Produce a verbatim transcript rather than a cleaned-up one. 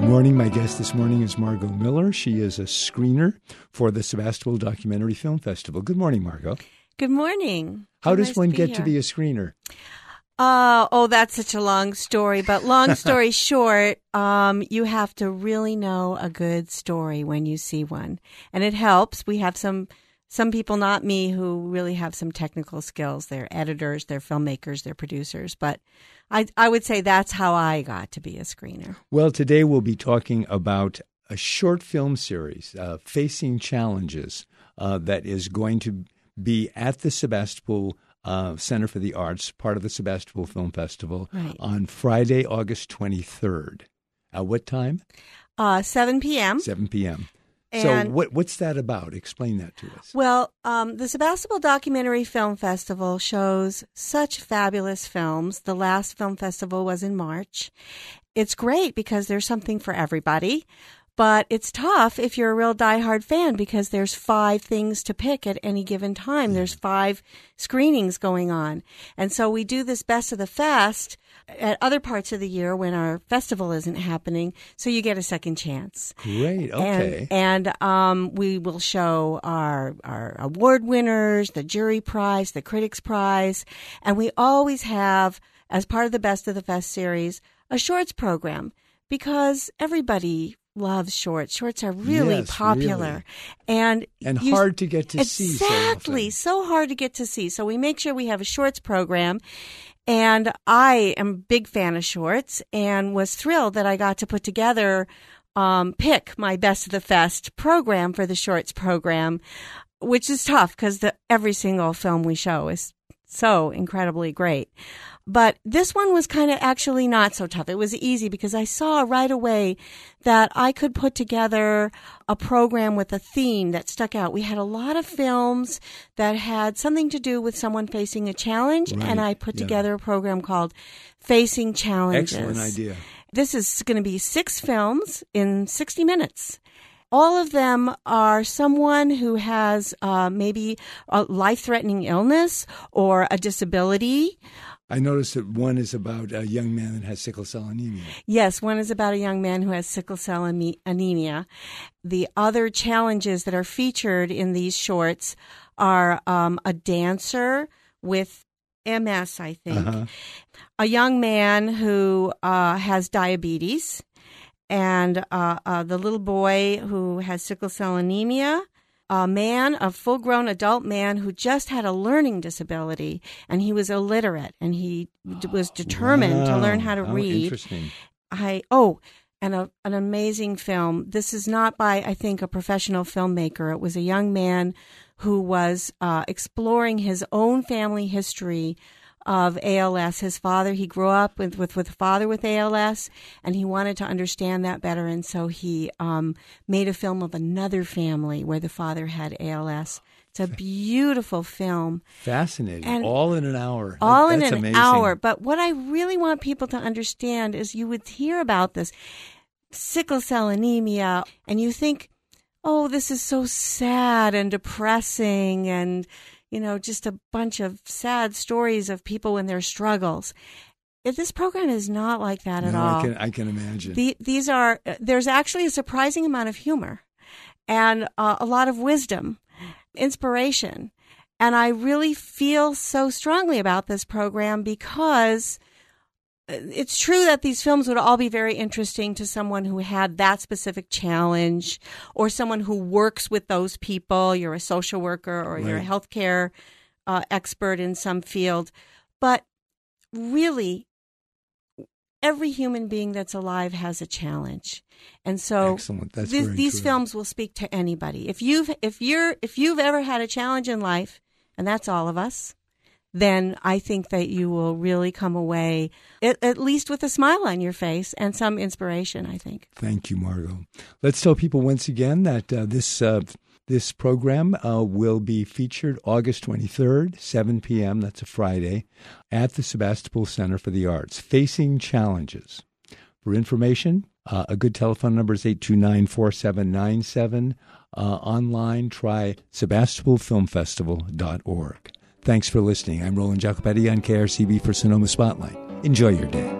morning. My guest this morning is Margot Miller. She is a screener for the Sebastopol Documentary Film Festival. Good morning, Margot. Good morning. How So does nice one to get here. to be a screener? Uh, oh, that's such a long story. But long story short, um, you have to really know a good story when you see one. And it helps. We have some some people, not me, who really have some technical skills. They're editors, they're filmmakers, they're producers. But I, I would say that's how I got to be a screener. Well, today we'll be talking about a short film series, uh, Facing Challenges, uh, that is going to be at the Sebastopol uh, Center for the Arts, part of the Sebastopol Film Festival, Right. on Friday, August twenty-third. At what time? Uh, seven p.m. seven p.m. So And- what what's that about? Explain that to us. Well, um, the Sebastopol Documentary Film Festival shows such fabulous films. The last film festival was in March. It's great because there's something for everybody, but it's tough if you're a real diehard fan because there's five things to pick at any given time. There's five screenings going on. And so we do this Best of the Fest at other parts of the year when our festival isn't happening, so you get a second chance. Great. Okay. And, and um, we will show our our award winners, the jury prize, the critics prize, and we always have, as part of the Best of the Fest series, a shorts program because everybody loves shorts. Shorts are really Yes, popular, really. and And you- hard to get to see. so often. Exactly, so hard to get to see. So we make sure we have a shorts program. And I am a big fan of shorts and was thrilled that I got to put together, um, pick my Best of the Fest program for the shorts program, which is tough because every single film we show is so incredibly great. But this one was kind of actually not so tough. It was easy because I saw right away that I could put together a program with a theme that stuck out. We had a lot of films that had something to do with someone facing a challenge, Right, and I put yeah. together a program called Facing Challenges. Excellent idea. This is going to be six films in sixty minutes. All of them are someone who has uh, maybe a life-threatening illness or a disability. I noticed that one is about a young man that has sickle cell anemia. Yes, one is about a young man who has sickle cell ame- anemia. The other challenges that are featured in these shorts are um, a dancer with M S, I think, Uh-huh. a young man who uh, has diabetes, and uh, uh, the little boy who has sickle cell anemia, a man, a full-grown adult man who just had a learning disability, and he was illiterate, and he d- was determined to learn how to Wow, read. Interesting. I oh, and a, an amazing film. This is not by, I think, a professional filmmaker. It was a young man who was uh, exploring his own family history of A L S. His father, he grew up with, with, with a father with A L S, and he wanted to understand that better, and so he um, made a film of another family where the father had A L S. It's a beautiful film. Fascinating. And all in an hour. All That- in that's an amazing. hour. But what I really want people to understand is you would hear about this sickle cell anemia, and you think, oh, this is so sad and depressing and, you know, just a bunch of sad stories of people and their struggles. If this program is not like that at No, all. I can, I can imagine. The, these are, there's actually a surprising amount of humor and uh, a lot of wisdom, inspiration. And I really feel so strongly about this program because it's true that these films would all be very interesting to someone who had that specific challenge or someone who works with those people. You're a social worker or you're a Right. healthcare uh, expert in some field. But really, every human being that's alive has a challenge. And so Excellent. That's these, very these true. films will speak to anybody. If you've if you're if you've ever had a challenge in life, and that's all of us, then I think that you will really come away at, at least with a smile on your face and some inspiration, I think. Thank you, Margot. Let's tell people once again that uh, this uh, this program uh, will be featured August twenty-third, seven p.m., that's a Friday, at the Sebastopol Center for the Arts, Facing Challenges. For information, uh, a good telephone number is eight two nine, four seven nine seven. Uh, online, try sebastopol film festival dot org. Thanks for listening. I'm Roland Jacopetti on K R C B for Sonoma Spotlight. Enjoy your day.